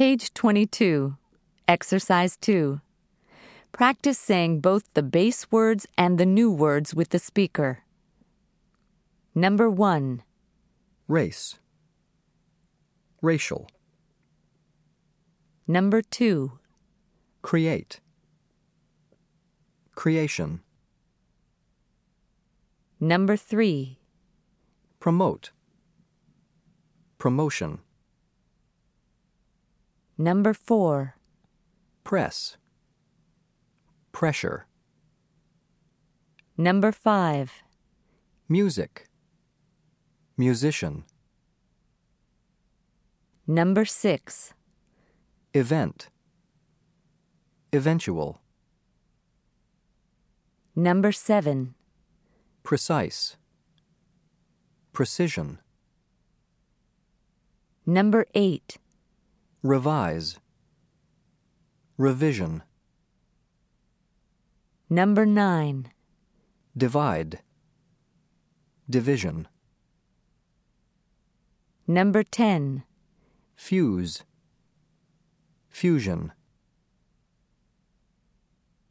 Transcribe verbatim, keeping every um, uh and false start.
Page twenty-two. Exercise two. Practice saying both the base words and the new words with the speaker. Number one. Race. Racial. Number two. Create. Creation. Number three. Promote. Promotion. Number four. Press. Pressure. Number five. Music. Musician. Number six. Event. Eventual. Number seven. Precise. Precision. Number eight. Revise. Revision. Number nine. Divide. Division. Number ten. Fuse. Fusion.